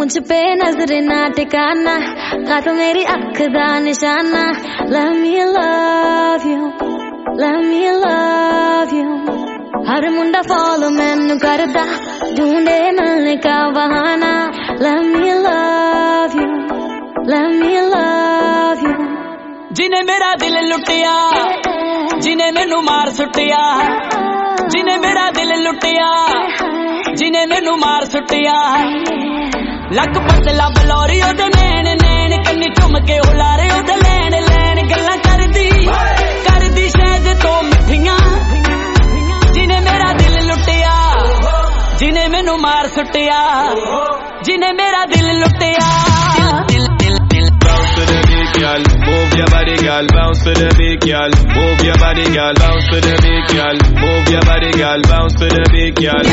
मुझ पे नजर ना टिकाना, का तो मेरी अख दा निशाना। Let me love you, let me love you। हर मुंडा फॉलो मैनू करदा, ढूंढे मिलने का बहाना। Let me love you, let me love you। जिने मेरा दिल लुटिया, जिने मैनू मार सुटिया, जिने मेरा दिल लुटिया, जिने मैनू मार सुटिया। लक पतला बलौरी ओदे नैन नैन, कन्नी चुम के उलारे ओदे लैन लैन। गल्ला करदी शायद तो मिठियां, जिने मेरा दिल लुटिया, जिने मैनू मार सुटिया, जिने मेरा दिल लुटिया। Girl, move your body, girl, bounce to the beat, girl. Move your body, girl, bounce to the beat, girl. Move your body, girl, bounce to the beat, girl.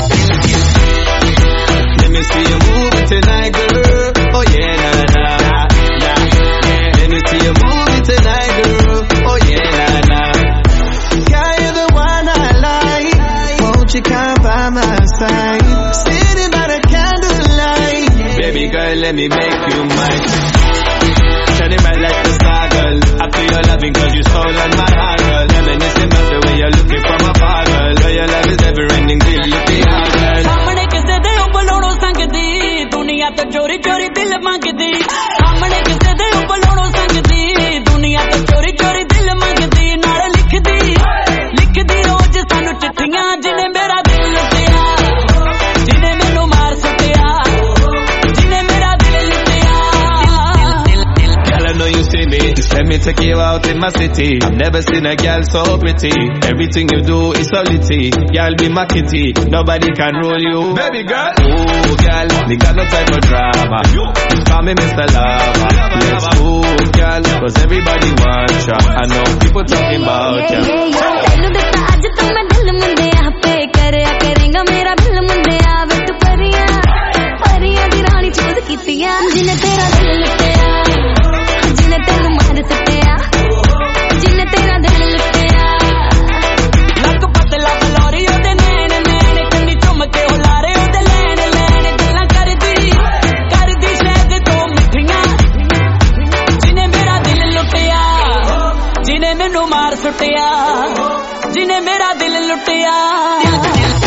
Let me see you move it tonight, girl. Oh yeah, na na na. Let me see you move it tonight, girl. Oh yeah, na na. Girl, you're the one I like. Won't you come by my side? Sitting by the candlelight. Baby girl, let me make you mine. Shining bright like the star, girl. I feel your loving cause you stolen my heart, girl. Reminiscing about the way you're looking from afar, girl. Girl, your love is never ending till you be hard, girl. सामने किसे दे उबलोड़ो संगदी, दुनिया तो चोरी चोरी दिल मंगदी। सामने किसे दे उबलोड़ो संगदी, दुनिया तो चोरी चोरी दिल मंगदी। नाल लिखदी रोज सानू चिट्ठियां, जिने मेरा दिल लुटिया, जिने मैनू मार सुटिया, जिने मेरा दिल लुटिया। Girl, I know you see me. Just let me take you out in my city. I've never seen a girl so pretty. Everything you do is so litty. Girl, be my kitty. Nobody can rule you. Baby girl. Ooh, girl, me got no time for drama. You call me Mr. Lover. Let's move, girl, cause everybody wants ya. I know people talking about ya. तैनू दिता अज तो मैं दिल मुंडिया पे, करया करेगा मेरा दिल मुंडिया। वे तू परियां दी रानी चूज कीतियां, जिने तेरा दिल लुटिया, जिने तेनू मार सुटिया, जिने तेरा दिल लुटिया। लक पतला बलौरी ओदे नैन नैन, कन्नी चुम के उलारे ओदे लैन लैन। गल्ला करदी शायद तो मिठियां, जिने मेरा दिल लुटिया, जिने मैनू मार सुटिया, जिने मेरा दिल लुटिया।